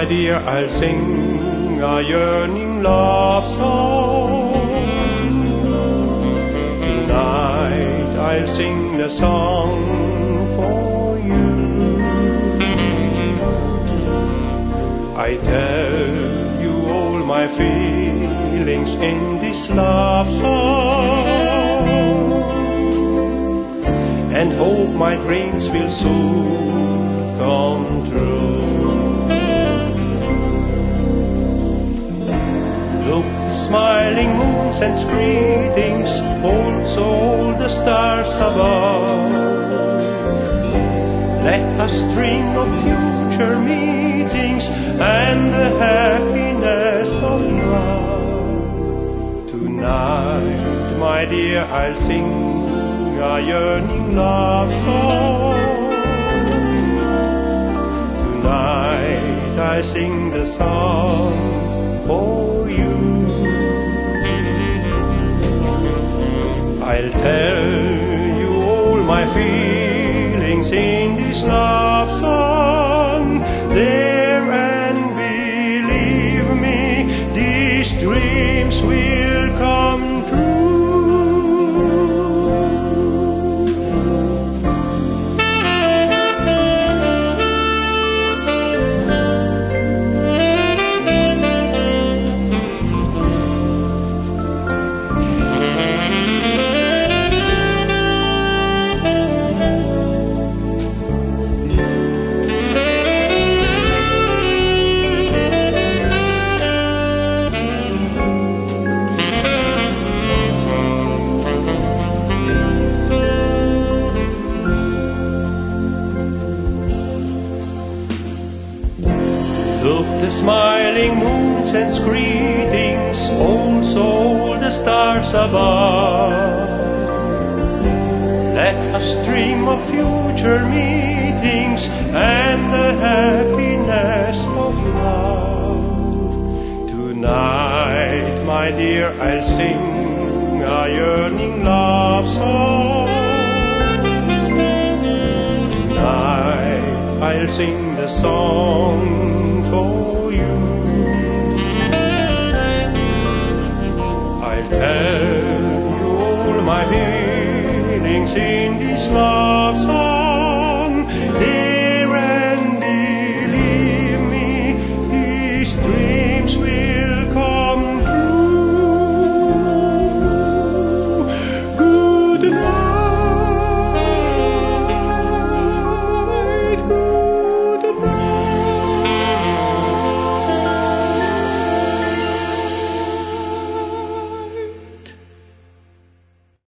my dear, I'll sing a yearning love song. Tonight I'll sing the song for you. I tell you all my feelings in this love song, and hope my dreams will soon come true. Look, the smiling moon sends greetings, also all the stars above. Let us dream of future meetings and the happiness of love. Tonight, my dear, I'll sing a yearning love song. Tonight, I'll sing the song for you. I'll tell you all my feelings in this love song there, and believe me, these dreams will come true. Look, the smiling moon sends greetings, also all the stars above. Let us dream of future meetings and the happiness of love. Tonight, my dear, I'll sing a yearning love song. Tonight, I'll sing the song for you. I'll tell you all my feelings in this love song.